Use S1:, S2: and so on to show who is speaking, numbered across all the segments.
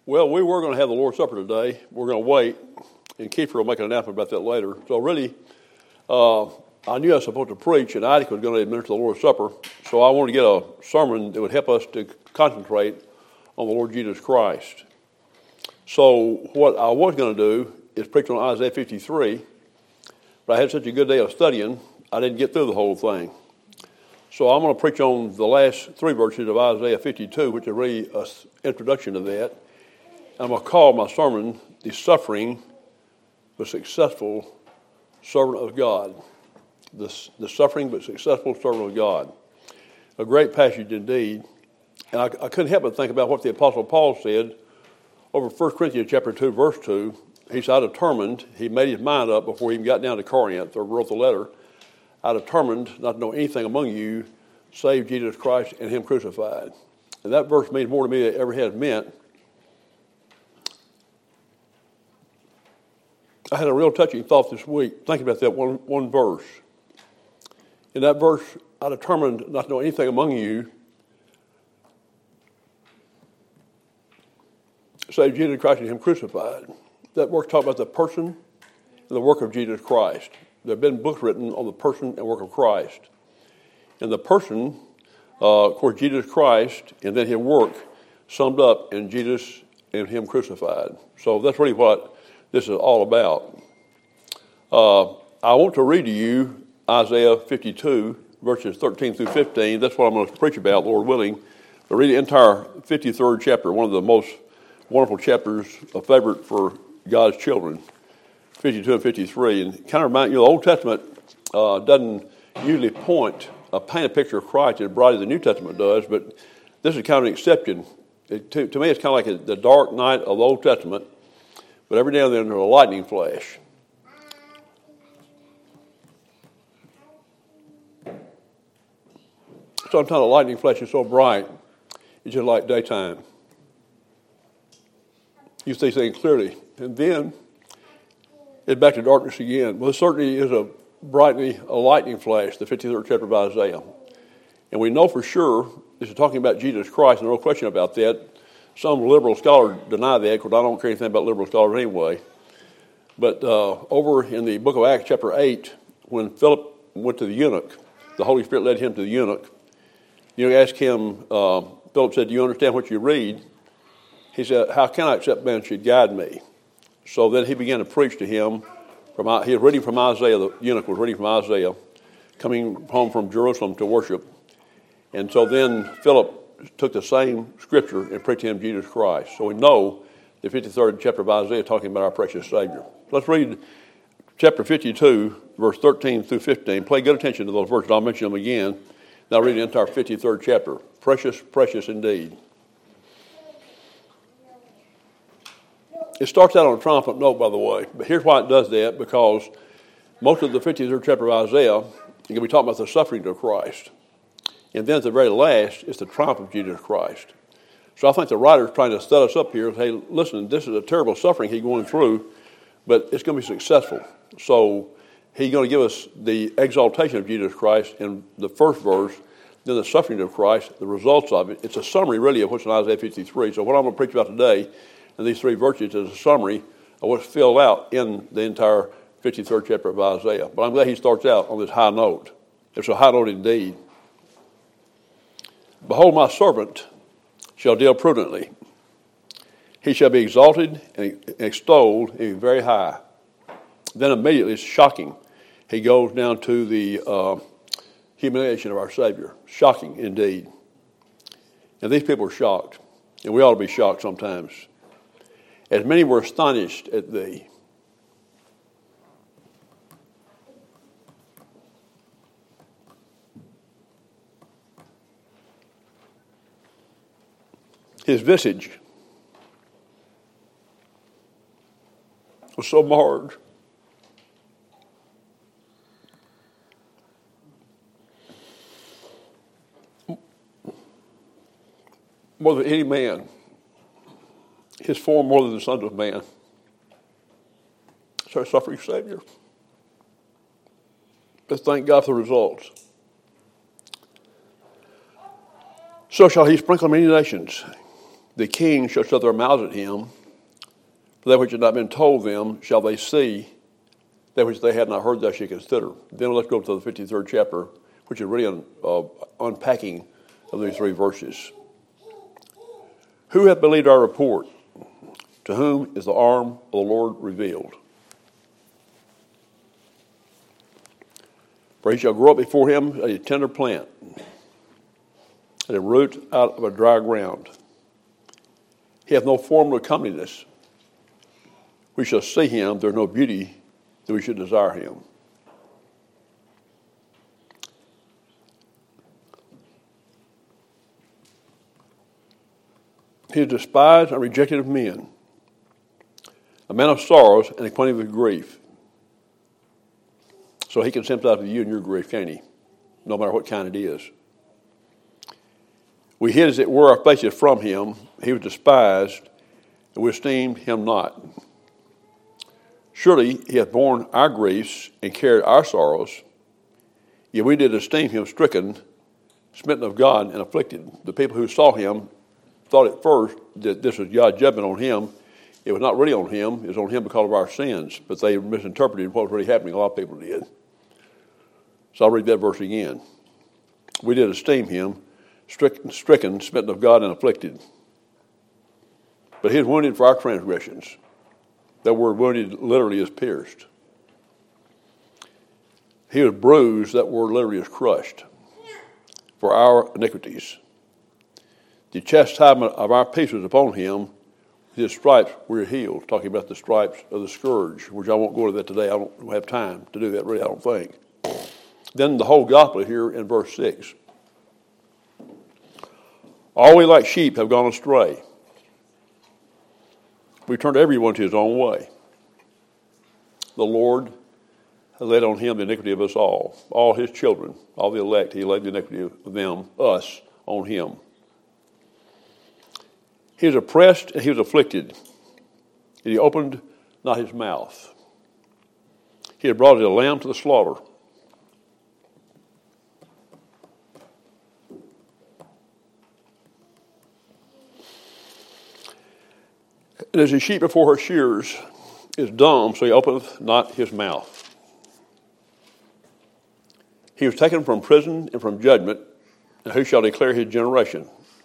S1: Well, we were going to have the Lord's Supper today. We're going to wait, and Kiefer will make an announcement about that later. So really, I knew I was supposed to preach, and Isaac was going to administer the Lord's Supper. So I wanted to get a sermon that would help us to concentrate on the Lord Jesus Christ. So what I was going to do is preach on Isaiah 53, but I had such a good day of studying, I didn't get through the whole thing. So I'm going to preach on the last three verses of Isaiah 52, which is really an introduction to that. I'm going to call my sermon, The Suffering but Successful Servant of God. The suffering but successful servant of God. A great passage indeed. And I couldn't help but think about what the Apostle Paul said over 1 Corinthians chapter 2, verse 2. He said, I determined, he made his mind up before he even got down to Corinth or wrote the letter. I determined not to know anything among you save Jesus Christ and him crucified. And that verse means more to me than it ever has meant. I had a real touching thought this week, thinking about that one verse. In that verse, I determined not to know anything among you save Jesus Christ and him crucified. That verse talks about the person and the work of Jesus Christ. There have been books written on the person and work of Christ. And the person, of course, Jesus Christ, and then his work summed up in Jesus and him crucified. So that's really what this is all about. I want to read to you Isaiah 52, verses 13 through 15. That's what I'm going to preach about, Lord willing. I'll read the entire 53rd chapter, one of the most wonderful chapters, a favorite for God's children, 52 and 53. And kind of remind you, the Old Testament doesn't usually paint a picture of Christ as bright as the New Testament does, but this is kind of an exception. To me, it's kind of like the dark night of the Old Testament, but every now and then there's a lightning flash. Sometimes the lightning flash is so bright, it's just like daytime. You see things clearly. And then it's back to darkness again. Well, it certainly is a lightning flash, the 53rd chapter of Isaiah. And we know for sure, this is talking about Jesus Christ, and no question about that. Some liberal scholars deny that, because I don't care anything about liberal scholars anyway. But over in the book of Acts, chapter 8, when Philip went to the eunuch, the Holy Spirit led him to the eunuch. The eunuch asked him, Philip said, do you understand what you read? He said, how can I accept man should guide me? So then he began to preach to him. He was reading from Isaiah, the eunuch was reading from Isaiah, coming home from Jerusalem to worship. And so then Philip took the same scripture and preached to him Jesus Christ. So we know the 53rd chapter of Isaiah talking about our precious Savior. Let's read chapter 52, verse 13 through 15. Pay good attention to those verses. I'll mention them again. Now I'll read the entire 53rd chapter. Precious, precious indeed. It starts out on a triumphant note, by the way. But here's why it does that, because most of the 53rd chapter of Isaiah is going to be talking about the suffering of Christ. And then at the very last, it's the triumph of Jesus Christ. So I think the writer's trying to set us up here. Hey, listen, this is a terrible suffering he's going through, but it's going to be successful. So he's going to give us the exaltation of Jesus Christ in the first verse, then the suffering of Christ, the results of it. It's a summary, really, of what's in Isaiah 53. So what I'm going to preach about today in these three verses is a summary of what's filled out in the entire 53rd chapter of Isaiah. But I'm glad he starts out on this high note. It's a high note indeed. Behold, my servant shall deal prudently. He shall be exalted and extolled and be very high. Then immediately, it's shocking. He goes down to the humiliation of our Savior. Shocking indeed. And these people are shocked. And we ought to be shocked sometimes. As many were astonished at thee. His visage was so marred. More than any man. His form more than the sons of man. It's our suffering Savior. Let's thank God for the results. So shall he sprinkle many nations. The kings shall shut their mouths at him, for that which had not been told them shall they see, that which they had not heard they shall consider. Then let's go to the 53rd chapter, which is really an unpacking of these three verses. Who hath believed our report? To whom is the arm of the Lord revealed? For he shall grow up before him a tender plant, and a root out of a dry ground. He hath no form nor comeliness. We shall see him. There is no beauty that we should desire him. He is despised and rejected of men, a man of sorrows and acquainted with grief. So he can sympathize with you and your grief, can't he? No matter what kind it is. We hid, as it were, our faces from him. He was despised, and we esteemed him not. Surely he hath borne our griefs and carried our sorrows. Yet we did esteem him stricken, smitten of God, and afflicted. The people who saw him thought at first that this was God's judgment on him. It was not really on him. It was on him because of our sins. But they misinterpreted what was really happening. A lot of people did. So I'll read that verse again. We did esteem him stricken, smitten of God, and afflicted. But he was wounded for our transgressions. That word wounded literally is pierced. He was bruised. That word literally is crushed for our iniquities. The chastisement of our peace was upon him. With his stripes we are healed. Talking about the stripes of the scourge, which I won't go to that today. I don't have time to do that, really, I don't think. Then the whole gospel here in verse 6. All we like sheep have gone astray. We turned everyone to his own way. The Lord has laid on him the iniquity of us all his children, all the elect. He laid the iniquity of them, us, on him. He was oppressed and he was afflicted, and he opened not his mouth. He had brought a lamb to the slaughter. And as a sheep before her shears is dumb, so he openeth not his mouth. He was taken from prison and from judgment, and who shall declare his generation?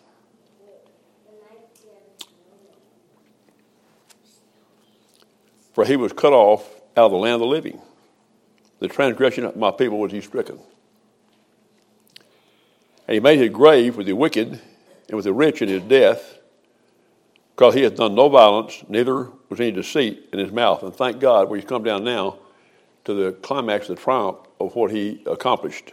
S1: For he was cut off out of the land of the living. The transgression of my people was he stricken. And he made his grave with the wicked and with the rich in his death, because he hath done no violence, neither was any deceit in his mouth. And thank God, we've come down now to the climax, the triumph of what he accomplished.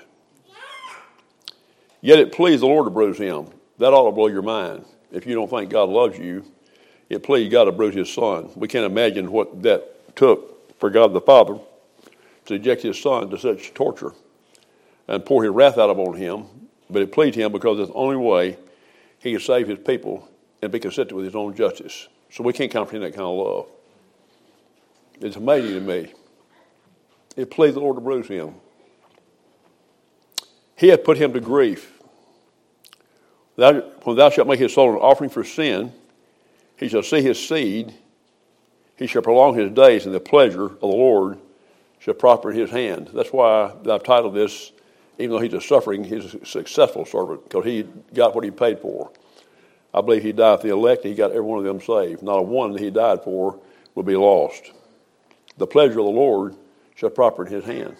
S1: Yet it pleased the Lord to bruise him. That ought to blow your mind. If you don't think God loves you, it pleased God to bruise his son. We can't imagine what that took for God the Father to eject his son to such torture and pour his wrath out upon him. But it pleased him because it's the only way he could save his people and be consistent with his own justice. So we can't comprehend that kind of love. It's amazing to me. It pleased the Lord to bruise him. He hath put him to grief. When thou shalt make his soul an offering for sin, he shall see his seed. He shall prolong his days, and the pleasure of the Lord shall prosper in his hand. That's why I've titled this, even though he's a suffering, he's a successful servant, because he got what he paid for. I believe he died for the elect, and he got every one of them saved. Not a one that he died for will be lost. The pleasure of the Lord shall prosper in his hand.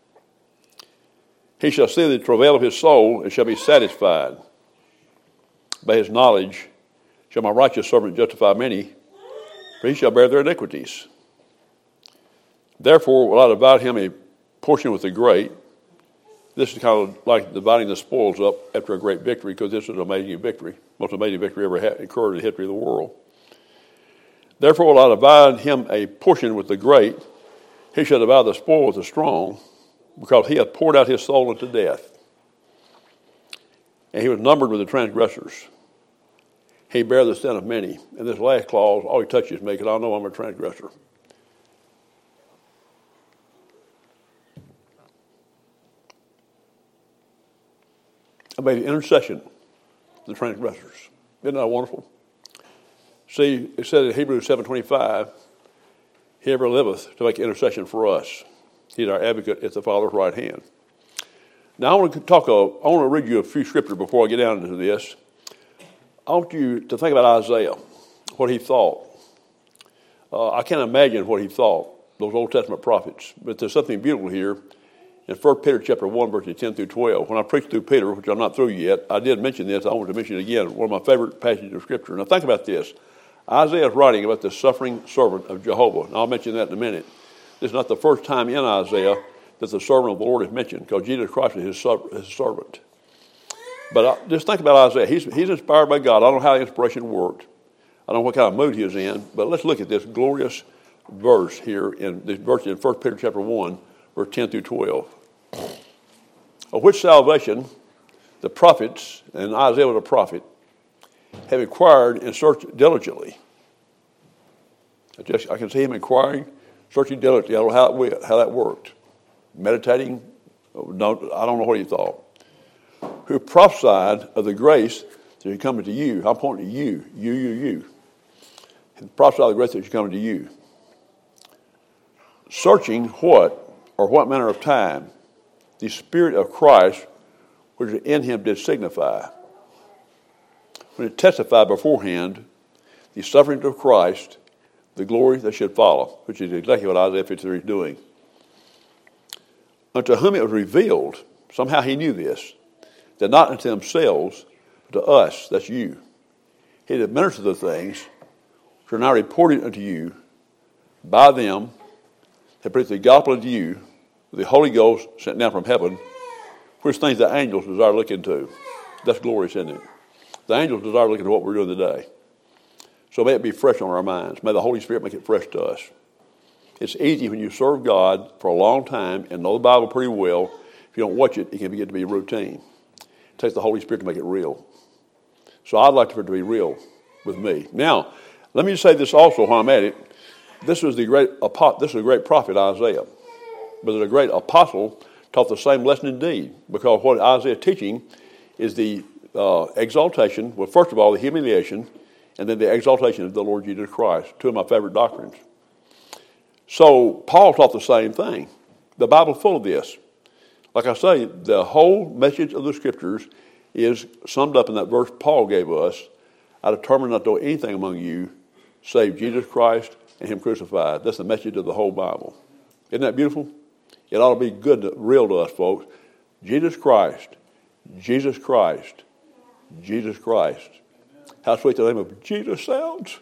S1: He shall see the travail of his soul, and shall be satisfied. By his knowledge shall my righteous servant justify many, for he shall bear their iniquities. Therefore will I divide him a portion with the great. This is kind of like dividing the spoils up after a great victory, because this is an amazing victory, most amazing victory ever occurred in the history of the world. Therefore will I divide him a portion with the great. He shall divide the spoil with the strong, because he hath poured out his soul unto death. And he was numbered with the transgressors. He bare the sin of many. And this last clause, all he touches me, because I know I'm a transgressor. I made an intercession for the transgressors. Isn't that wonderful? See, it said in Hebrews 7:25, he ever liveth to make intercession for us. He's our advocate at the Father's right hand. Now I want to read you a few scriptures before I get down into this. I want you to think about Isaiah, what he thought. I can't imagine what he thought, those Old Testament prophets. But there's something beautiful here in 1 Peter chapter 1, verses 10 through 12. When I preached through Peter, which I'm not through yet, I did mention this. I want to mention it again, one of my favorite passages of Scripture. Now think about this. Isaiah is writing about the suffering servant of Jehovah. And I'll mention that in a minute. This is not the first time in Isaiah that the servant of the Lord is mentioned, because Jesus Christ is his servant. But just think about Isaiah. He's inspired by God. I don't know how the inspiration worked. I don't know what kind of mood he was in. But let's look at this glorious verse here in this verse in 1 Peter chapter 1, verse 10 through 12. Of which salvation the prophets, and Isaiah was a prophet, have inquired and searched diligently. I can see him inquiring, searching diligently. I don't know how that worked. Meditating, I don't know what he thought. Who prophesied of the grace that is coming to you. I'm pointing to you. And prophesied of the grace that is coming to you. Searching what manner of time the Spirit of Christ which in him did signify. When it testified beforehand the sufferings of Christ, the glory that should follow, which is exactly what Isaiah 53 is doing. Unto whom it was revealed, somehow he knew this, that not unto themselves, but to us, that's you. He had administered the things which are now reported unto you by them that preach the gospel unto you, the Holy Ghost sent down from heaven, which things the angels desire to look into. That's glorious, isn't it? The angels desire to look into what we're doing today. So may it be fresh on our minds. May the Holy Spirit make it fresh to us. It's easy when you serve God for a long time and know the Bible pretty well. If you don't watch it, it can begin to be routine. It takes the Holy Spirit to make it real. So I'd like for it to be real with me. Now, let me just say this also while I'm at it. This is a great prophet, Isaiah. But the great apostle taught the same lesson indeed, because what Isaiah is teaching is the exaltation, well, first of all, the humiliation, and then the exaltation of the Lord Jesus Christ, two of my favorite doctrines. So Paul taught the same thing. The Bible's full of this. Like I say, the whole message of the Scriptures is summed up in that verse Paul gave us. I determined not to know anything among you save Jesus Christ and him crucified. That's the message of the whole Bible. Isn't that beautiful? It ought to be good, real to us, folks. Jesus Christ, Jesus Christ, Jesus Christ. How sweet the name of Jesus sounds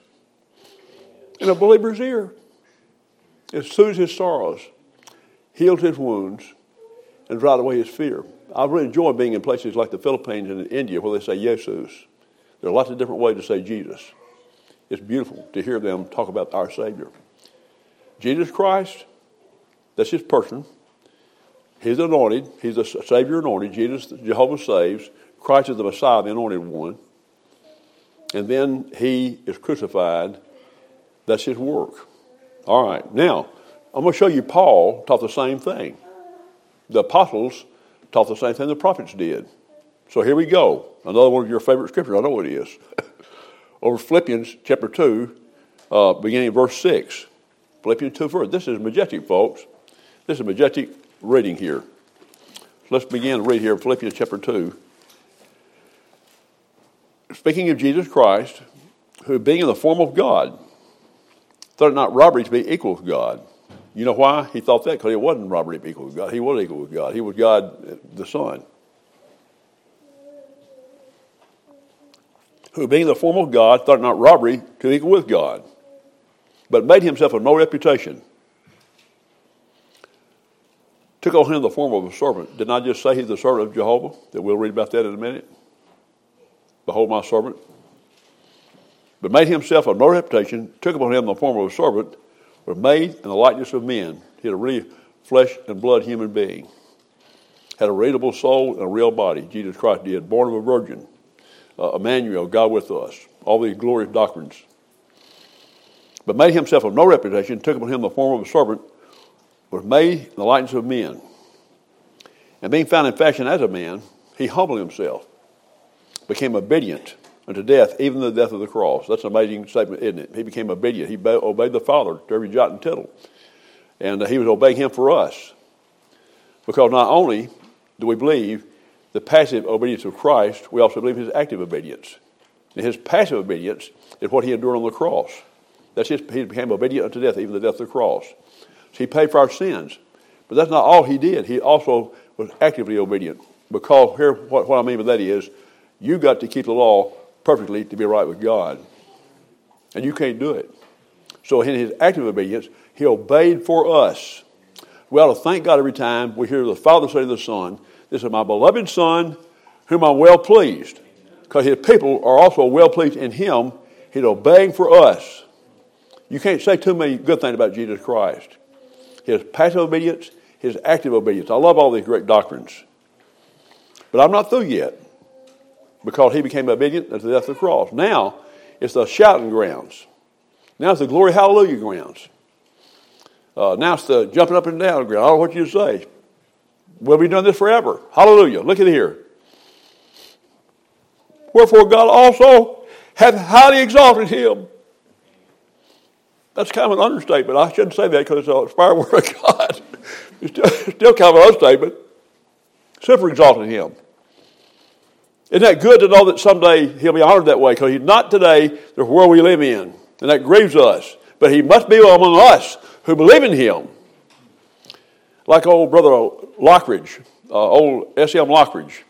S1: in a believer's ear. It soothes his sorrows, heals his wounds, and drives away his fear. I really enjoy being in places like the Philippines and in India where they say Jesus. There are lots of different ways to say Jesus. It's beautiful to hear them talk about our Savior. Jesus Christ, that's his person. He's anointed. He's the Savior anointed. Jesus, Jehovah saves. Christ is the Messiah, the anointed one. And then he is crucified. That's his work. All right. Now, I'm going to show you Paul taught the same thing. The apostles taught the same thing the prophets did. So here we go. Another one of your favorite scriptures. I know what it is. Over Philippians chapter 2, beginning of verse 6. Philippians 2 verse. This is majestic, folks. This is majestic reading here. So let's begin to read here Philippians chapter 2. Speaking of Jesus Christ, who being in the form of God, thought it not robbery to be equal with God. You know why he thought that? Because it wasn't robbery to be equal with God. He was equal with God. He was God the Son. Who being in the form of God, thought it not robbery to be equal with God, but made himself of no reputation. Took on him the form of a servant. Didn't I just say he's the servant of Jehovah? That we'll read about that in a minute. Behold my servant. But made himself of no reputation, took upon him the form of a servant, was made in the likeness of men. He had a really flesh and blood human being. Had a readable soul and a real body. Jesus Christ did. Born of a virgin. Emmanuel, God with us. All these glorious doctrines. But made himself of no reputation, took upon him the form of a servant, was made in the likeness of men. And being found in fashion as a man, he humbled himself, became obedient unto death, even the death of the cross. That's an amazing statement, isn't it? He became obedient. He obeyed the Father to every jot and tittle. And he was obeying him for us. Because not only do we believe the passive obedience of Christ, we also believe his active obedience. And his passive obedience is what he endured on the cross. He became obedient unto death, even the death of the cross. So he paid for our sins. But that's not all he did. He also was actively obedient. Because here, what I mean by that is, you got to keep the law perfectly to be right with God. And you can't do it. So in his active obedience, he obeyed for us. We ought to thank God every time we hear the Father say to the Son, "This is my beloved Son, whom I'm well pleased." Because his people are also well pleased in him. He's obeying for us. You can't say too many good things about Jesus Christ. His passive obedience, his active obedience. I love all these great doctrines. But I'm not through yet. Because he became obedient unto the death of the cross. Now, it's the shouting grounds. Now it's the glory hallelujah grounds. Now it's the jumping up and down ground. I don't know what you say. We'll be doing this forever. Hallelujah. Look at here. Wherefore God also hath highly exalted him. That's kind of an understatement. I shouldn't say that because it's an inspired word of God. It's still kind of an understatement. Super exalted him. Isn't that good to know that someday he'll be honored that way? Because he's not today the world we live in. And that grieves us. But he must be among us who believe in him. Like old brother Lockridge, old S.M. Lockridge,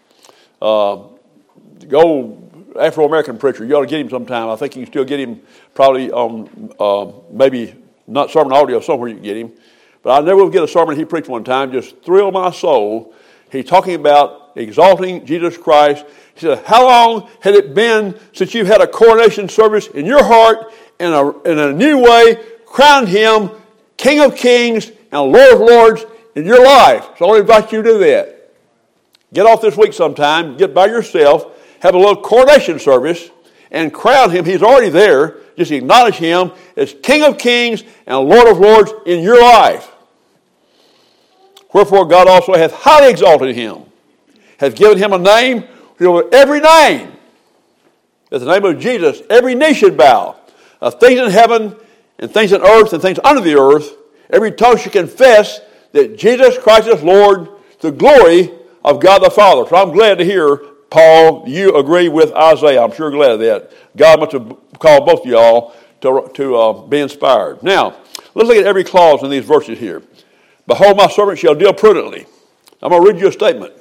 S1: the old Afro-American preacher. You ought to get him sometime. I think you can still get him probably on maybe not sermon audio, somewhere you can get him. But I never will get a sermon he preached one time, just thrilled my soul. He's talking about exalting Jesus Christ. He said, how long had it been since you've had a coronation service in your heart in a new way, crowned him King of Kings and Lord of Lords in your life? So I want to invite you to do that. Get off this week sometime, get by yourself, have a little coronation service, and crown him. He's already there. Just acknowledge him as King of Kings and Lord of Lords in your life. Wherefore God also hath highly exalted him, hath given him a name over every name. At the name of Jesus, every knee should bow, of things in heaven and things in earth and things under the earth. Every tongue should confess that Jesus Christ is Lord, to the glory of God the Father. So I'm glad to hear, Paul, you agree with Isaiah. I'm sure glad of that. God must have called both of y'all to be inspired. Now, let's look at every clause in these verses here. Behold, my servant shall deal prudently. I'm going to read you a statement.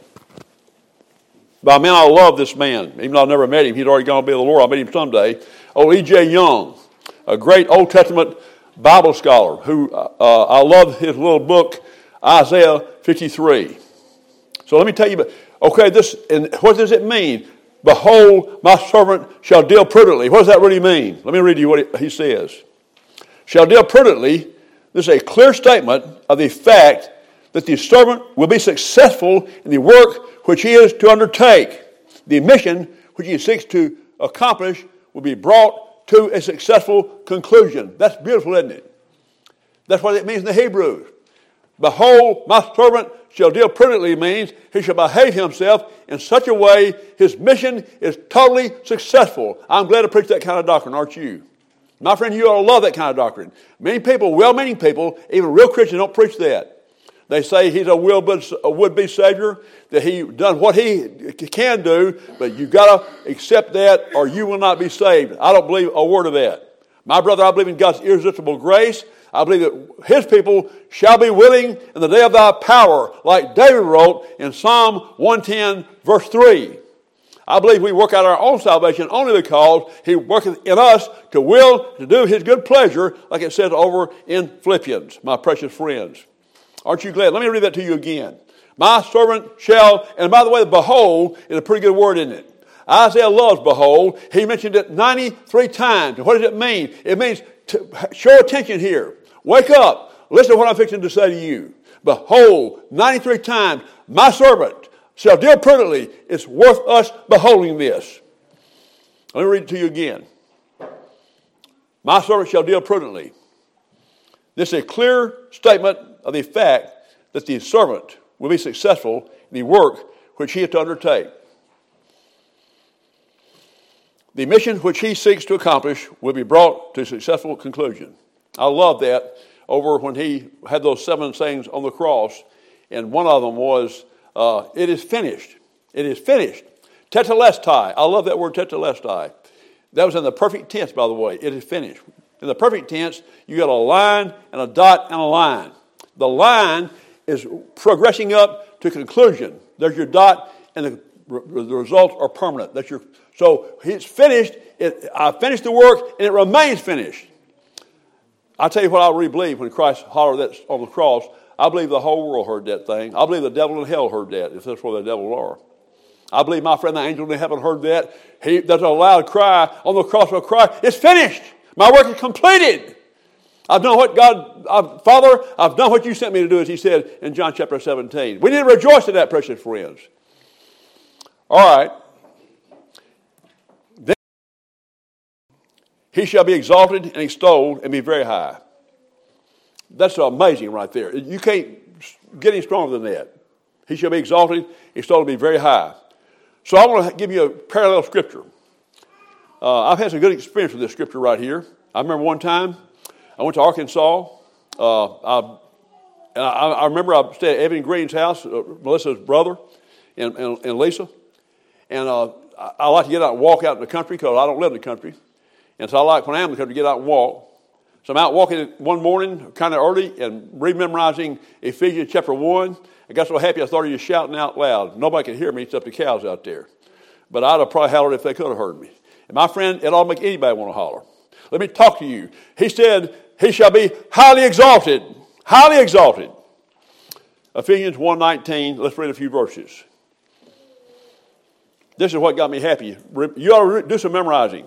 S1: By man, I love this man. Even though I've never met him, he's already going to be the Lord. I'll meet him someday. Oh, E.J. Young, a great Old Testament Bible scholar who I love his little book, Isaiah 53. So let me tell you, okay, and what does it mean? Behold, my servant shall deal prudently. What does that really mean? Let me read you what he says. Shall deal prudently. This is a clear statement of the fact that the servant will be successful in the work which he is to undertake. The mission which he seeks to accomplish will be brought to a successful conclusion. That's beautiful, isn't it? That's what it means in the Hebrew. Behold, my servant shall deal prudently means he shall behave himself in such a way his mission is totally successful. I'm glad to preach that kind of doctrine, aren't you? My friend, you ought to love that kind of doctrine. Many people, well-meaning people, even real Christians, don't preach that. They say he's a would-be Savior, that he done what he can do, but you've got to accept that or you will not be saved. I don't believe a word of that. My brother, I believe in God's irresistible grace. I believe that his people shall be willing in the day of thy power, like David wrote in Psalm 110, verse 3. I believe we work out our own salvation only because he worketh in us to will to do his good pleasure, like it says over in Philippians, my precious friends. Aren't you glad? Let me read that to you again. My servant shall, and by the way, behold is a pretty good word, isn't it? Isaiah loves behold. He mentioned it 93 times. And what does it mean? It means to show attention here. Wake up. Listen to what I'm fixing to say to you. Behold, 93 times, my servant shall deal prudently. It's worth us beholding this. Let me read it to you again. My servant shall deal prudently. This is a clear statement of the fact that the servant will be successful in the work which he is to undertake. the mission which he seeks to accomplish will be brought to a successful conclusion. I love that over when he had those 7 sayings on the cross, and one of them was, it is finished. It is finished. Tetelestai. I love that word tetelestai. That was in the perfect tense, by the way. It is finished. In the perfect tense, you got a line and a dot and a line. The line is progressing up to conclusion. There's your dot, and the results are permanent. So it's finished. I finished the work, and it remains finished. I'll tell you what I really believe when Christ hollered that on the cross. I believe the whole world heard that thing. I believe the devil in hell heard that, if that's where the devil are. I believe my friend the angel in heaven heard that. There's a loud cry on the cross of Christ. It's finished. My work is completed. I've done what Father, I've done what you sent me to do, as he said in John chapter 17. We need to rejoice in that, precious friends. All right. Then he shall be exalted and extolled and be very high. That's amazing right there. You can't get any stronger than that. He shall be exalted, extolled, and be very high. So I want to give you a parallel scripture. I've had some good experience with this scripture right here. I remember one time I went to Arkansas. I remember I stayed at Evan Green's house, Melissa's brother, and Lisa. And I like to get out and walk out in the country because I don't live in the country. And so I like, when I am in the country, to get out and walk. So I'm out walking one morning, kind of early, and rememorizing Ephesians chapter 1. I got so happy I started just shouting out loud. Nobody could hear me except the cows out there. But I'd have probably hollered if they could have heard me. And my friend, it ought to make anybody want to holler. Let me talk to you. He said, he shall be highly exalted. Highly exalted. Ephesians 1:19. Let's read a few verses. This is what got me happy. You ought to do some memorizing.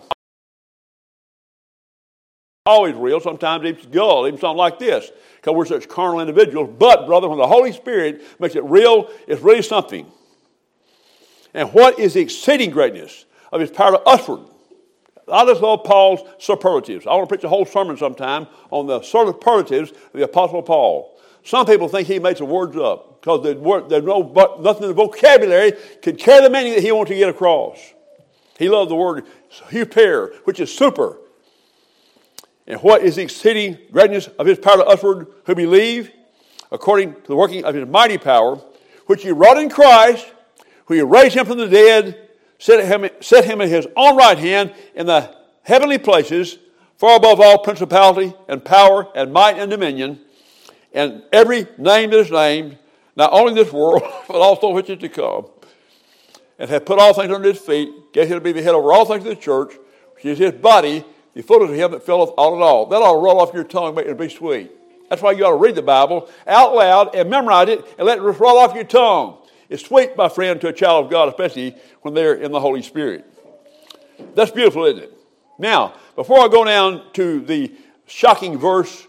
S1: Always real, sometimes it's dull, even something like this, because we're such carnal individuals. But, brother, when the Holy Spirit makes it real, it's really something. And what is the exceeding greatness of his power to usward? I just love Paul's superlatives. I want to preach a whole sermon sometime on the superlatives of the Apostle Paul. Some people think he made some words up because there's nothing in the vocabulary could carry the meaning that he wanted to get across. He loved the word hyper, which is super. And what is the exceeding greatness of his power to usward who believe, according to the working of his mighty power, which he wrought in Christ, who he raised him from the dead, set him at his own right hand in the heavenly places, far above all principality and power and might and dominion, and every name that is named, not only in this world, but also which is to come, and hath put all things under his feet, gave him to be the head over all things of the church, which is his body, the fullness of him that filleth all in all. That ought to roll off your tongue, make it be sweet. That's why you ought to read the Bible out loud and memorize it and let it roll off your tongue. It's sweet, my friend, to a child of God, especially when they're in the Holy Spirit. That's beautiful, isn't it? Now, before I go down to the shocking verse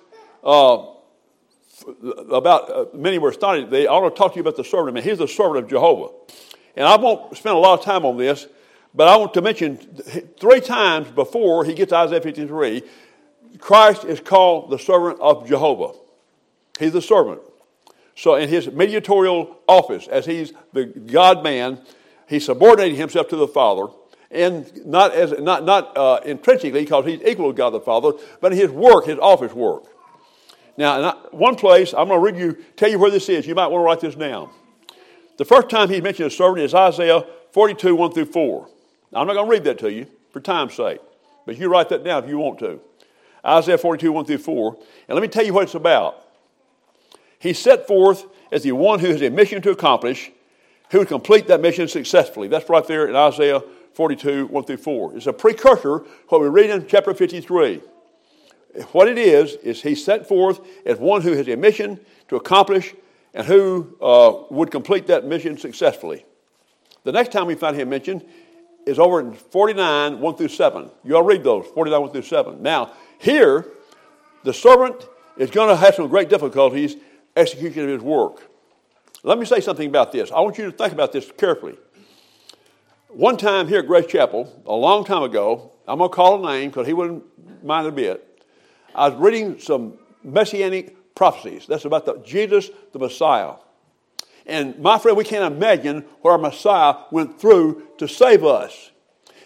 S1: about many were astonished, I want to talk to you about the servant of man. He's the servant of Jehovah. And I won't spend a lot of time on this, but I want to mention 3 times before he gets to Isaiah 53, Christ is called the servant of Jehovah. He's the servant. So in his mediatorial office, as he's the God-man, he subordinated himself to the Father, and not intrinsically because he's equal to God the Father, but in his work, his office work. Now, in one place, I'm going to tell you where this is. You might want to write this down. The first time he mentioned a servant is Isaiah 42, 1 through 4. Now, I'm not going to read that to you for time's sake, but you write that down if you want to. Isaiah 42, 1 through 4. And let me tell you what it's about. He's set forth as the one who has a mission to accomplish, who would complete that mission successfully. That's right there in Isaiah 42, 1 through 4. It's a precursor to what we read in chapter 53. What it is he's set forth as one who has a mission to accomplish and who would complete that mission successfully. The next time we find him mentioned is over in 49, 1 through 7. You all read those, 49, 1 through 7. Now, here, the servant is going to have some great difficulties execution of his work. Let me say something about this. I want you to think about this carefully. One time here at Grace Chapel, a long time ago, I'm going to call a name because he wouldn't mind a bit. I was reading some messianic prophecies. That's about Jesus, the Messiah. And my friend, we can't imagine what our Messiah went through to save us.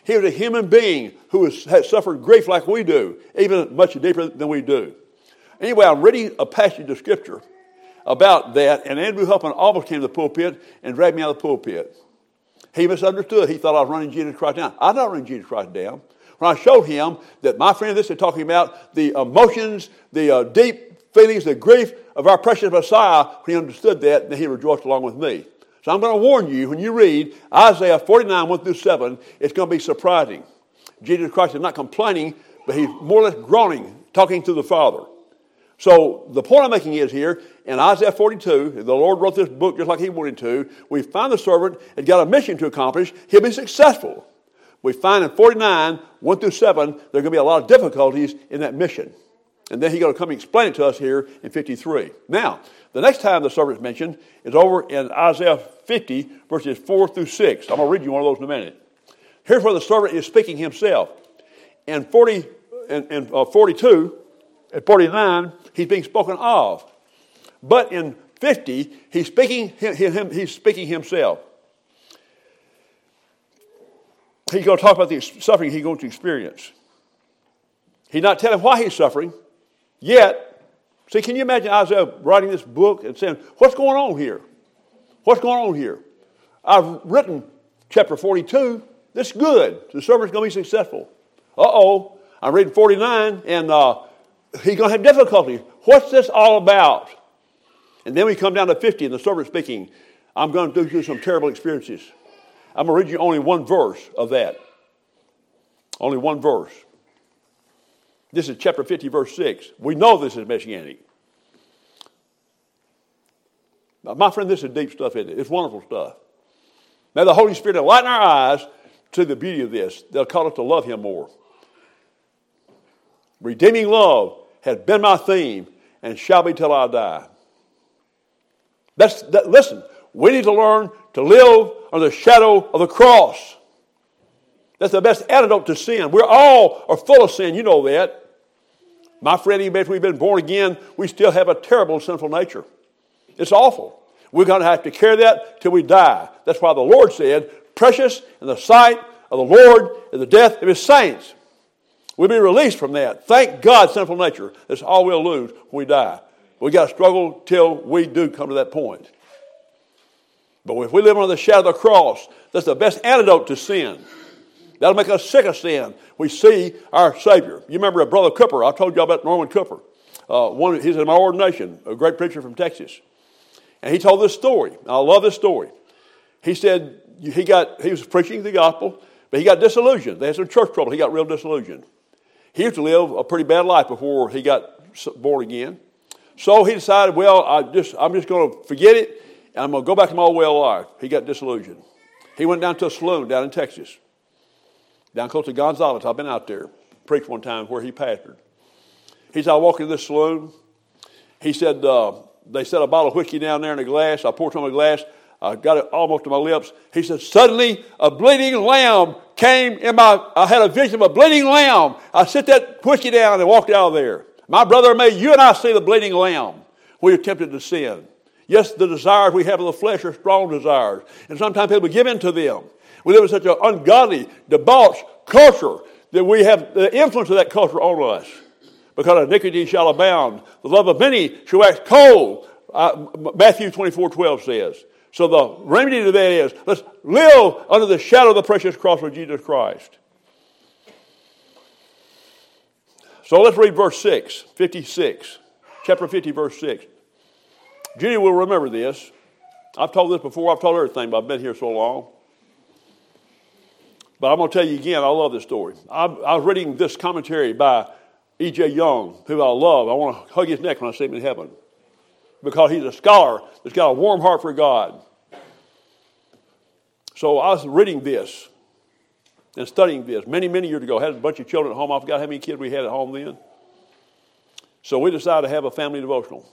S1: He was a human being who had suffered grief like we do, even much deeper than we do. Anyway, I'm reading a passage of Scripture about that, and Andrew Huffman almost came to the pulpit and dragged me out of the pulpit. He misunderstood. He thought I was running Jesus Christ down. I'm not running Jesus Christ down. When I showed him that my friend, this is talking about the emotions, the deep feelings, the grief of our precious Messiah, when he understood that, then he rejoiced along with me. So I'm going to warn you, when you read Isaiah 49, 1 through 7, it's going to be surprising. Jesus Christ is not complaining, but he's more or less groaning, talking to the Father. So the point I'm making is here, in Isaiah 42, the Lord wrote this book just like he wanted to. We find the servant has got a mission to accomplish. He'll be successful. We find in 49, 1 through 7, there are going to be a lot of difficulties in that mission. And then he's going to come and explain it to us here in 53. Now, the next time the servant is mentioned is over in Isaiah 50, verses 4 through 6. I'm going to read you one of those in a minute. Here's where the servant is speaking himself. In 42 and 49, he's being spoken of. But in 50, he's speaking himself. He's going to talk about the suffering he's going to experience. He's not telling why he's suffering yet. See, can you imagine Isaiah writing this book and saying, what's going on here? What's going on here? I've written chapter 42. This is good. The servant's going to be successful. Uh-oh. I'm reading 49, and he's going to have difficulty. What's this all about? And then we come down to 50, and the servant speaking, I'm going to do you some terrible experiences. I'm going to read you only one verse of that. Only one verse. This is chapter 50, verse 6. We know this is messianic. Now, my friend, this is deep stuff, isn't it? It's wonderful stuff. May the Holy Spirit enlighten our eyes to the beauty of this. They'll call us to love him more. Redeeming love has been my theme and shall be till I die. Listen, we need to learn to live under the shadow of the cross. That's the best antidote to sin. We all are full of sin. You know that. My friend, even if we've been born again, we still have a terrible sinful nature. It's awful. We're going to have to carry that till we die. That's why the Lord said, precious in the sight of the Lord is the death of his saints. We'll be released from that. Thank God, sinful nature. That's all we'll lose when we die. We've got to struggle till we do come to that point. But if we live under the shadow of the cross, that's the best antidote to sin. That'll make us sick of sin. We see our Savior. You remember Brother Cooper. I told you about Norman Cooper. He's in my ordination, a great preacher from Texas. And he told this story. I love this story. He said he was preaching the gospel, but he got disillusioned. They had some church trouble. He got real disillusioned. He used to live a pretty bad life before he got born again. So he decided, well, I'm just going to forget it, and I'm going to go back to my old way of life. He got disillusioned. He went down to a saloon down in Texas, down close to Gonzales. I've been out there, preached one time where he pastored. He said, I walked into this saloon. He said, they set a bottle of whiskey down there in a glass. I poured some in a glass. I got it almost to my lips. He said, suddenly a bleeding lamb came I had a vision of a bleeding lamb. I set that whiskey down and walked out of there. My brother, may you and I see the bleeding lamb when you're tempted to sin. Yes, the desires we have of the flesh are strong desires. And sometimes people give in to them. We live in such an ungodly, debauched culture that we have the influence of that culture on us. Because iniquity shall abound. The love of many shall wax cold. Matthew 24:12 says. So the remedy to that is, let's live under the shadow of the precious cross of Jesus Christ. So let's read verse 6, 56. Chapter 50, verse 6. Judy will remember this. I've told this before. I've told everything, but I've been here so long. But I'm going to tell you again, I love this story. I was reading this commentary by E.J. Young, who I love. I want to hug his neck when I see him in heaven. Because he's a scholar that's got a warm heart for God. So I was reading this and studying this many, many years ago. I had a bunch of children at home. I forgot how many kids we had at home then. So we decided to have a family devotional.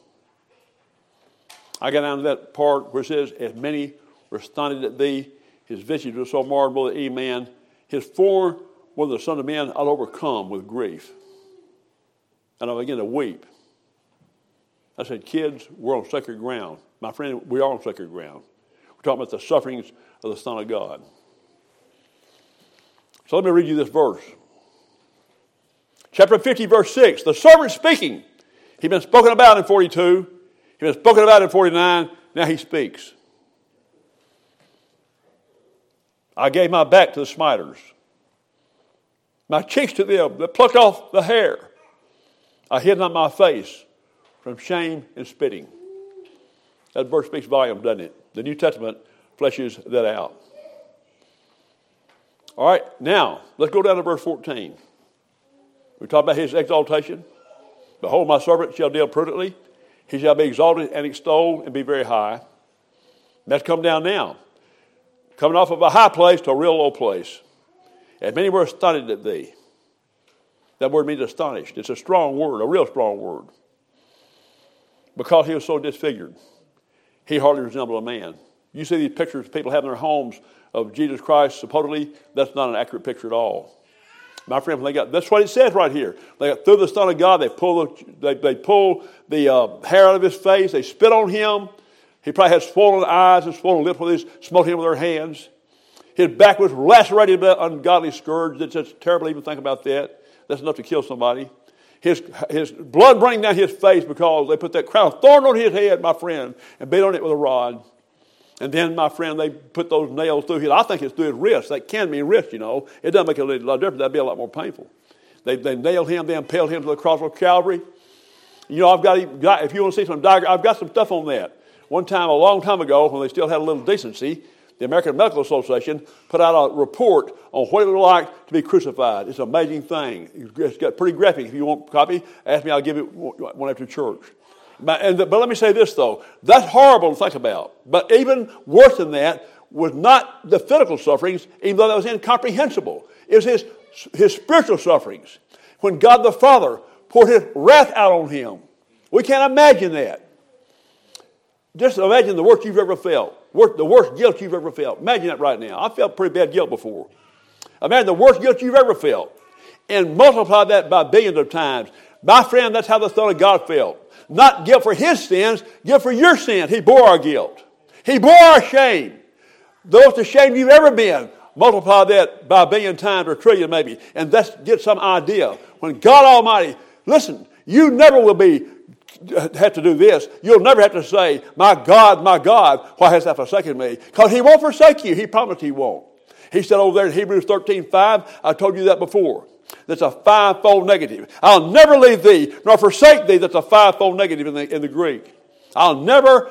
S1: I got down to that part where it says, as many were astonished at thee, his visage was so marred that man, his form was the Son of Man, I'll overcome with grief. And I began to weep. I said, kids, we're on sacred ground. My friend, we are on sacred ground. We're talking about the sufferings of the Son of God. So let me read you this verse. Chapter 50, verse 6. The servant speaking. He'd been spoken about in 42. He'd been spoken about in 49. Now he speaks. I gave my back to the smiters, my cheeks to them that plucked off the hair. I hid not my face from shame and spitting. That verse speaks volumes, doesn't it? The New Testament fleshes that out. All right, now, let's go down to verse 14. We talk about his exaltation. Behold, my servant shall deal prudently. He shall be exalted and extolled and be very high. That's come down now. Coming off of a high place to a real low place. And many were astonished at thee. That word means astonished. It's a strong word, a real strong word. Because he was so disfigured, he hardly resembled a man. You see these pictures people have in their homes of Jesus Christ, supposedly, that's not an accurate picture at all. My friend, when that's what it says right here. They got through the Son of God, they pull the hair out of his face, they spit on him. He probably had swollen eyes and swollen lips when they smote him with their hands. His back was lacerated by an ungodly scourge. It's just terrible to even think about that. That's enough to kill somebody. His blood running down his face because they put that crown of thorn on his head, my friend, and beat on it with a rod. And then, my friend, they put those nails through his, I think it's through his wrist. That can mean wrist, you know. It doesn't make a lot of difference. That'd be a lot more painful. They nailed him, they impaled him to the cross of Calvary. You know, if you want to see some diagram, I've got some stuff on that. One time, a long time ago, when they still had a little decency, the American Medical Association put out a report on what it would like to be crucified. It's an amazing thing. It's got pretty graphic. If you want a copy, ask me, I'll give it one after church. But let me say this, though. That's horrible to think about. But even worse than that was not the physical sufferings, even though that was incomprehensible. It was his spiritual sufferings. When God the Father poured his wrath out on him. We can't imagine that. Just imagine the worst you've ever felt. The worst guilt you've ever felt. Imagine that right now. I felt pretty bad guilt before. Imagine the worst guilt you've ever felt. And multiply that by billions of times. My friend, that's how the Son of God felt. Not guilt for his sins, guilt for your sins. He bore our guilt. He bore our shame. The most ashamed you've ever been. Multiply that by a billion times or a trillion maybe. And let's get some idea. When God Almighty, listen, you never will have to do this. You'll never have to say, my God, why hast thou forsaken me? Because he won't forsake you. He promised he won't. He said over there in Hebrews 13:5, I told you that before. That's a fivefold negative. I'll never leave thee, nor forsake thee. That's a fivefold negative in the Greek. I'll never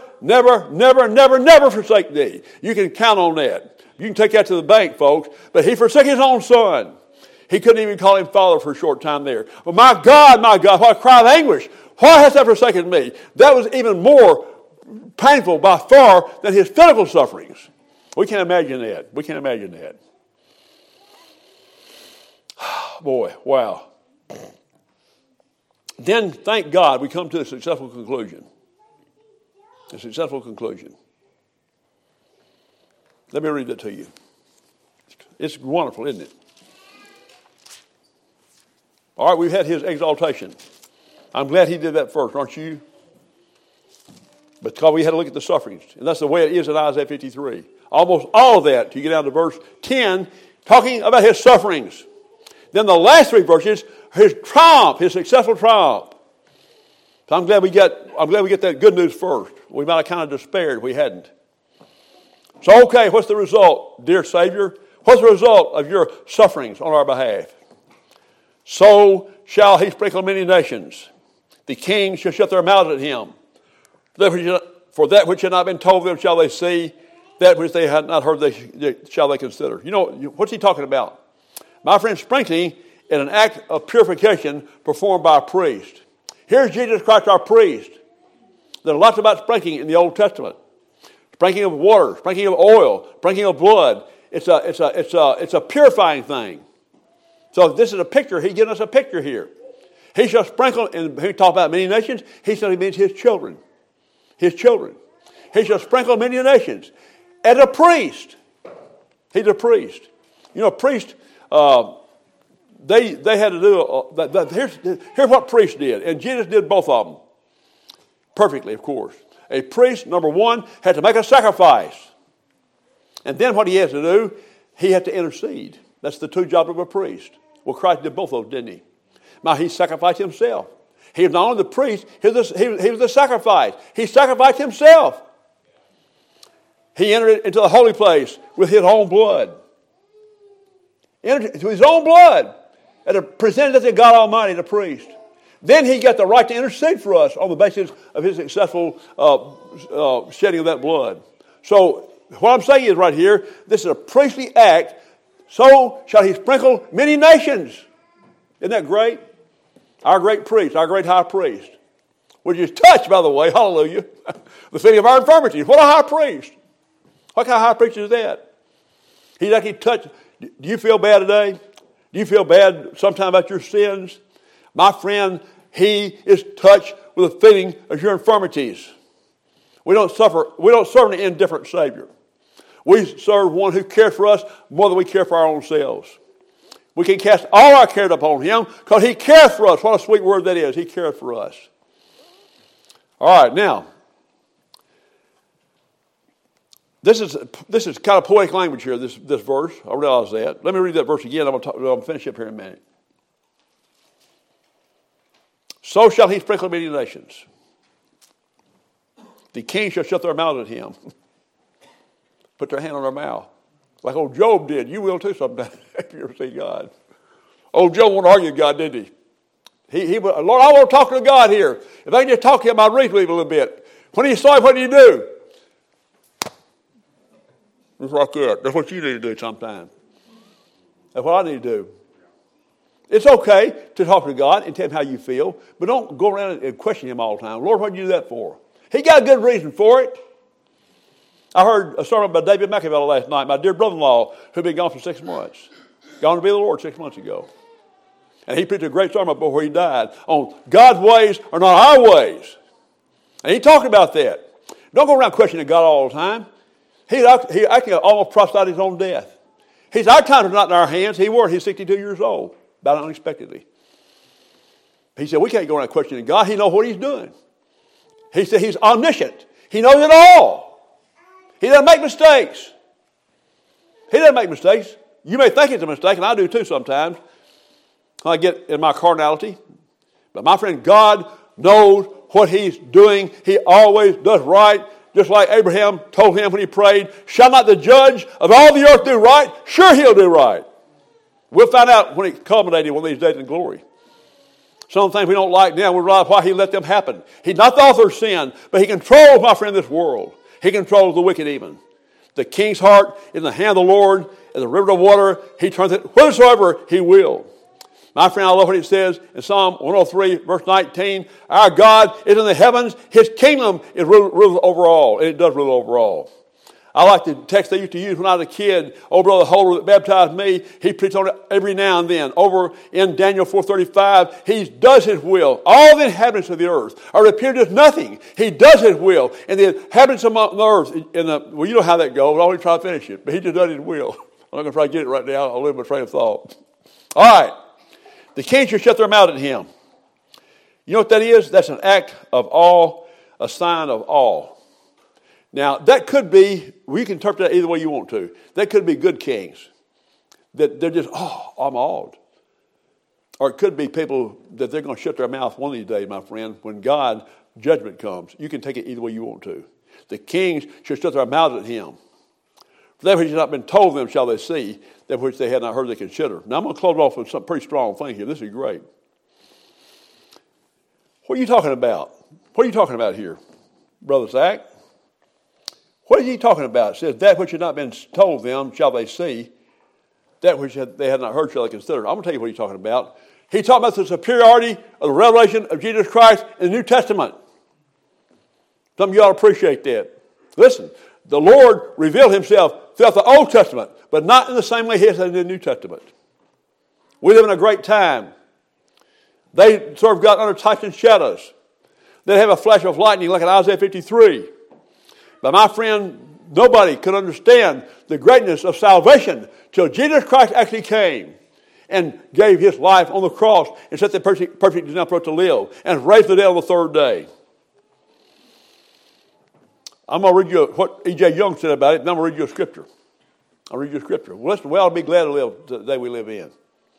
S1: forsake thee. You can count on that. You can take that to the bank, folks. But he forsook his own son. He couldn't even call him father for a short time there. But my God, what a cry of anguish. Why hast thou forsaken me? That was even more painful by far than his physical sufferings. We can't imagine that. Boy, wow. Then, thank God, we come to a successful conclusion. Let me read that to you. It's wonderful, isn't it? All right, we've had his exaltation. I'm glad he did that first, aren't you? Because we had to look at the sufferings. And that's the way it is in Isaiah 53. Almost all of that, till you get down to verse 10, talking about his sufferings. Then the last three verses, his triumph, his successful triumph. So I'm glad we get that good news first. We might have kind of despaired if we hadn't. So, okay, what's the result, dear Savior? What's the result of your sufferings on our behalf? So shall he sprinkle many nations. The kings shall shut their mouths at him. For that which had not been told them shall they see. That which they had not heard shall they consider. You know, what's he talking about? My friend, sprinkling is an act of purification performed by a priest. Here's Jesus Christ, our priest. There's lots about sprinkling in the Old Testament. Sprinkling of water, sprinkling of oil, sprinkling of blood. It's a purifying thing. So this is a picture. He's giving us a picture here. He shall sprinkle, and he talk about many nations. He said he means his children. His children. He shall sprinkle many nations. As a priest. He's a priest. You know, priest, they had to do, here's what priests did. And Jesus did both of them. Perfectly, of course. A priest, number one, had to make a sacrifice. And then what he has to do, he had to intercede. That's the two jobs of a priest. Well, Christ did both of those, didn't he? Now, he sacrificed himself. He was not only the priest, he was the sacrifice. He sacrificed himself. He entered into the holy place with his own blood. Entered into his own blood and presented it to God Almighty, the priest. Then he got the right to intercede for us on the basis of his successful shedding of that blood. So what I'm saying is right here, this is a priestly act. So shall he sprinkle many nations. Isn't that great? Our great priest, our great high priest, which is touched, by the way, hallelujah, the feeling of our infirmities. What a high priest. What kind of high priest is that? He's actually touched. Do you feel bad today? Do you feel bad sometime about your sins? My friend, he is touched with the feeling of your infirmities. We don't serve an indifferent Savior. We serve one who cares for us more than we care for our own selves. We can cast all our cares upon him because he cares for us. What a sweet word that is. He cares for us. All right, now, this is kind of poetic language here, this verse. I realize that. Let me read that verse again. I'm going to finish up here in a minute. So shall he sprinkle many nations. The kings shall shut their mouths at him. Put their hand on their mouth. Like old Job did. You will too sometime if you ever see God. Old Job wanted to argue with God, didn't he? He Lord, I want to talk to God here. If I can just talk to him, I'll reason with him a little bit. When he saw him, what did he do? Just like that. That's what you need to do sometimes. That's what I need to do. It's okay to talk to God and tell him how you feel, but don't go around and question him all the time. Lord, what did you do that for? He got a good reason for it. I heard a sermon by David McAvell last night, my dear brother-in-law, who'd been gone for 6 months. Gone to be the Lord 6 months ago. And he preached a great sermon before he died on God's ways are not our ways. And he talked about that. Don't go around questioning God all the time. He actually almost prophesied his own death. Our time is not in our hands. He's 62 years old, about unexpectedly. He said, we can't go around questioning God. He knows what he's doing. He said he's omniscient. He knows it all. He doesn't make mistakes. He doesn't make mistakes. You may think it's a mistake, and I do too sometimes. I get in my carnality. But my friend, God knows what he's doing. He always does right. Just like Abraham told him when he prayed, shall not the judge of all the earth do right? Sure, he'll do right. We'll find out when it culminated one of these days in glory. Some things we don't like now, we realize why he let them happen. He's not the author of sin, but he controls, my friend, this world. He controls the wicked even. The king's heart is in the hand of the Lord, as a river of water. He turns it whithersoever he will. My friend, I love what it says in Psalm 103, verse 19. Our God is in the heavens. His kingdom is ruled over all, and it does rule over all. I like the text they used to use when I was a kid. Old Brother Holder that baptized me, he preached on it every now and then. Over in Daniel 4:35, he does his will. All the inhabitants of the earth are appeared as nothing. He does his will. And the inhabitants of the earth, well, you know how that goes. I'll only try to finish it. But he just does his will. I'm not going to try to get it right now. I'll lose my train of thought. All right. The king shall shut their mouth at him. You know what that is? That's an act of awe, a sign of awe. Now, that could be, we can interpret that either way you want to. That could be good kings. That they're just, oh, I'm awed. Or it could be people that they're going to shut their mouth one of these days, my friend, when God's judgment comes. You can take it either way you want to. The kings should shut their mouths at him. For that which has not been told them shall they see, that which they had not heard they consider. Now, I'm going to close off with some pretty strong thing here. This is great. What are you talking about? What are you talking about here, Brother Zach? What is he talking about? It says, that which had not been told them shall they see, that which they had not heard shall they consider. I'm going to tell you what he's talking about. He's talking about the superiority of the revelation of Jesus Christ in the New Testament. Some of you ought to appreciate that. Listen, the Lord revealed himself throughout the Old Testament, but not in the same way he has in the New Testament. We live in a great time. They serve God under types and shadows. They have a flash of lightning like in Isaiah 53. But my friend, nobody could understand the greatness of salvation till Jesus Christ actually came and gave his life on the cross and set the perfect example for us to live and raised the dead on the third day. I'm going to read you what E.J. Young said about it, and I'm going to read you a scripture. I'll read you scripture. Well, listen, we ought to be glad to live the day we live in.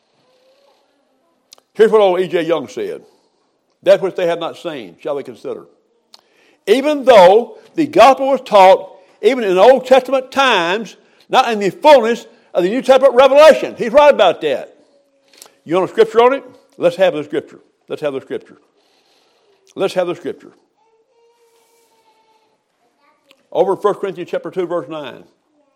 S1: Here's what old E.J. Young said. That which they have not seen, shall they consider. Even though the gospel was taught, even in Old Testament times, not in the fullness of the New Testament revelation. He's right about that. You want a scripture on it? Let's have the scripture. Let's have the scripture. Let's have the scripture. Over in 1 Corinthians chapter 2, verse 9.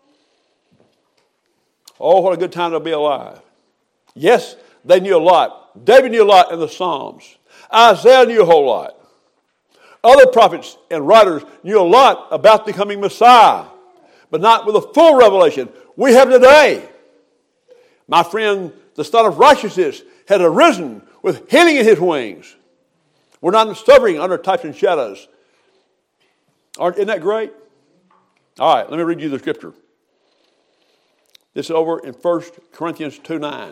S1: Oh, what a good time to be alive. Yes, they knew a lot. David knew a lot in the Psalms. Isaiah knew a whole lot. Other prophets and writers knew a lot about the coming Messiah, but not with a full revelation we have today. My friend, the Son of Righteousness, had arisen with healing in his wings. We're not suffering under types and shadows. Isn't that great? All right, let me read you the scripture. This is over in 1 Corinthians 2:9.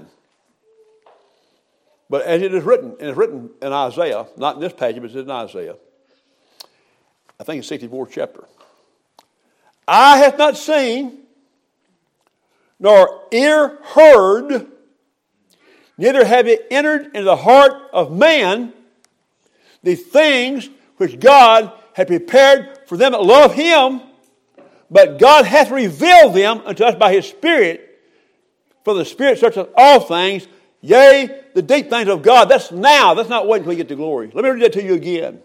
S1: But as it is written, and it's written in Isaiah, not in this passage, but it's in Isaiah. I think it's 64th chapter. Eye hath not seen, nor ear heard, neither have it entered into the heart of man the things which God had prepared for them that love him, but God hath revealed them unto us by his Spirit. For the Spirit searcheth all things, yea, the deep things of God. That's now. That's not waiting until we get to glory. Let me read that to you again.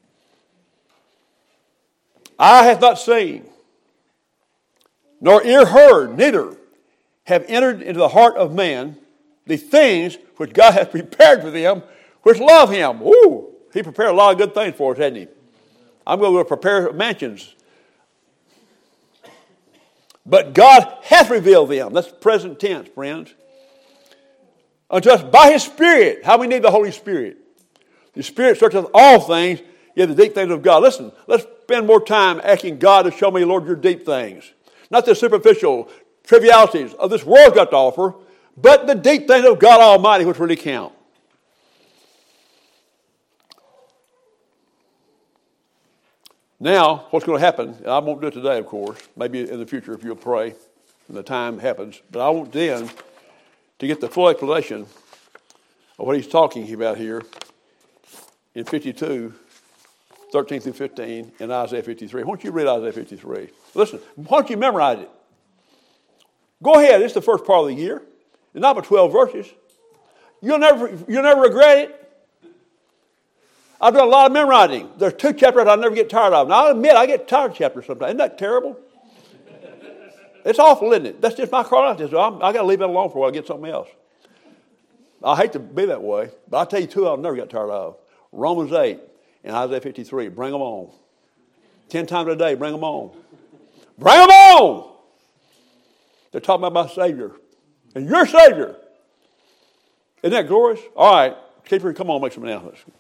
S1: Eye hath not seen, nor ear heard, neither have entered into the heart of man the things which God hath prepared for them which love him. Woo! He prepared a lot of good things for us, hasn't he? I'm going to prepare mansions. But God hath revealed them. That's present tense, friends. Unto us by his Spirit. How we need the Holy Spirit. The Spirit searcheth all things, yet the deep things of God. Listen, let's spend more time asking God to show me, Lord, your deep things. Not the superficial trivialities of this world got to offer, but the deep things of God Almighty, which really count. Now, what's going to happen, and I won't do it today, of course, maybe in the future if you'll pray when the time happens, but I want then to get the full explanation of what he's talking about here in 52, 13 through 15, and Isaiah 53. Why don't you read Isaiah 53? Listen, why don't you memorize it? Go ahead, it's the first part of the year. It's not but 12 verses. You'll never regret it. I've done a lot of memorizing. There's 2 chapters I never get tired of. Now, I'll admit, I get tired of chapters sometimes. Isn't that terrible? It's awful, isn't it? That's just my carnality. So I got to leave that alone for a while to get something else. I hate to be that way, but I'll tell you 2 I've never got tired of. Romans 8 and Isaiah 53. Bring them on. 10 times a day, bring them on. Bring them on! They're talking about my Savior. And your Savior. Isn't that glorious? All right. Keeper, come on, make some announcements.